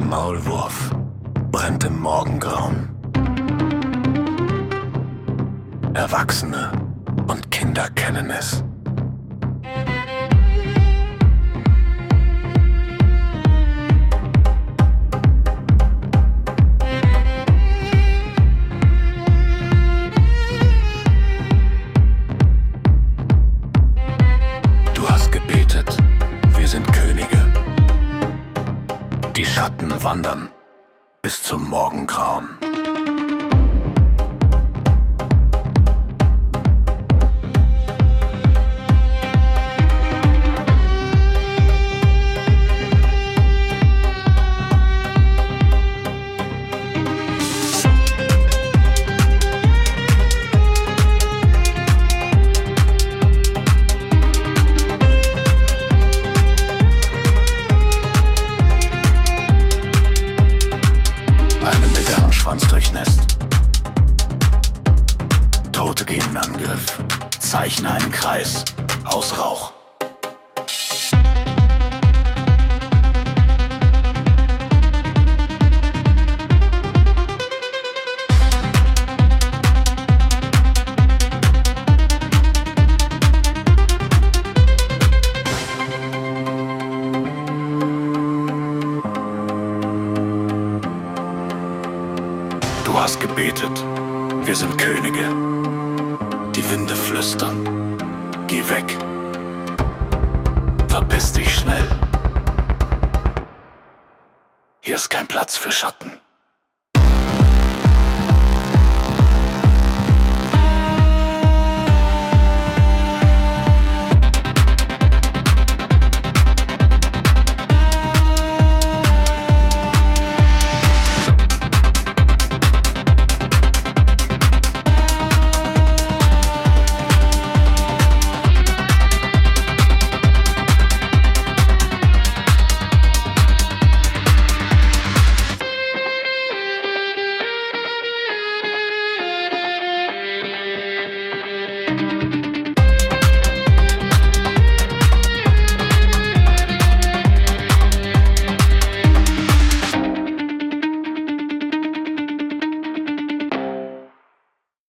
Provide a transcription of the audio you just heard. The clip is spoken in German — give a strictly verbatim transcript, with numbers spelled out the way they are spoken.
Maulwurf brennt im Morgengrauen. Erwachsene und Kinder kennen es. Du hast gebetet, wir sind Könige. Die Schatten wandern bis zum Morgengrauen. Schwanz durchnässt. Tote gehen in Angriff, zeichne einen Kreis aus Rauch. Du hast gebetet, wir sind Könige. Die Winde flüstern, geh weg, verpiss dich schnell. Hier ist kein Platz für Schatten. Thank you.